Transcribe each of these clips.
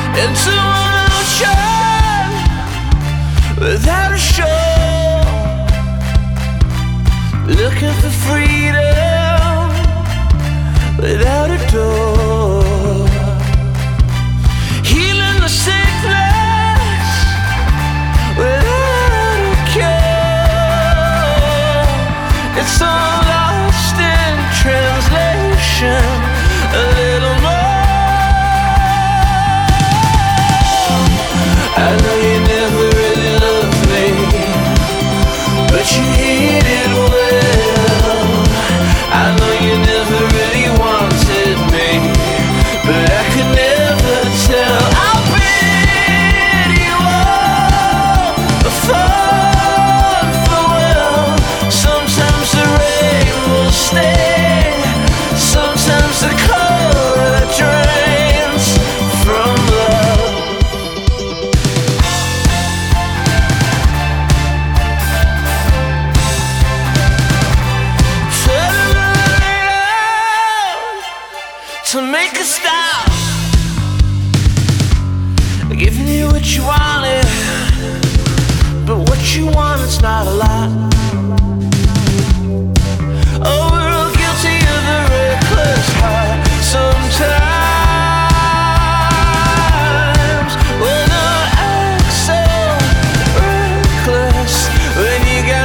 into an ocean without a shore, looking for freedom without a door, healing the sickness without a cure. It's all lost in translation, a little more. I know you never really loved me, but you hid it well. I know you never really wanted me, but I could never tell. I'll bid you all a fond farewell. Sometimes the rain will stay, sometimes the color drains from love. To make a stop, giving you what you wanted, but what you want is not a lot. Oh, we're all guilty of the reckless heart. Sometimes we're not act so reckless when you got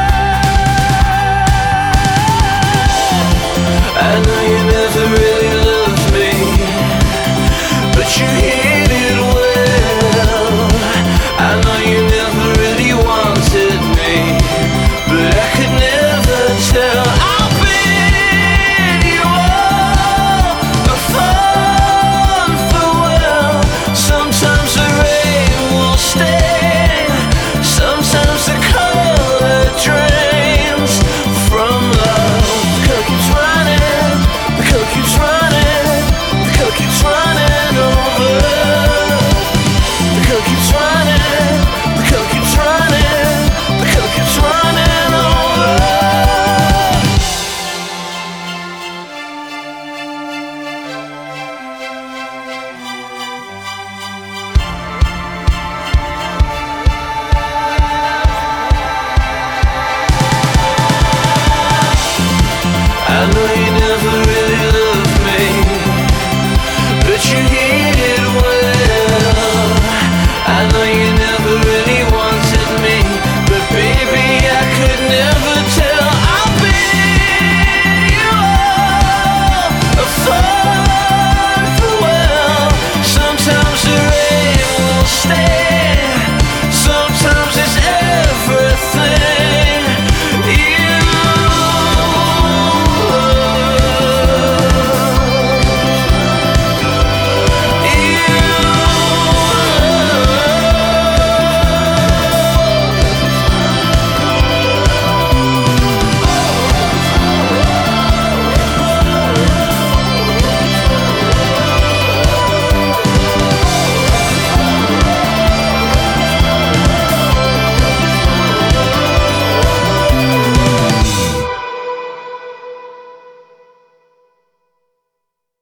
mine. I know you never really loved me, but you hid it well. I know you never really wanted me, but I could never tell. I'll bid you all a fond farewell. Sometimes the rain will stay, sometimes the color drains from love. The clock keeps running, the clock keeps running, the clock keeps running over. The clock keeps running, the clock keeps running, the clock keeps running over. I know you never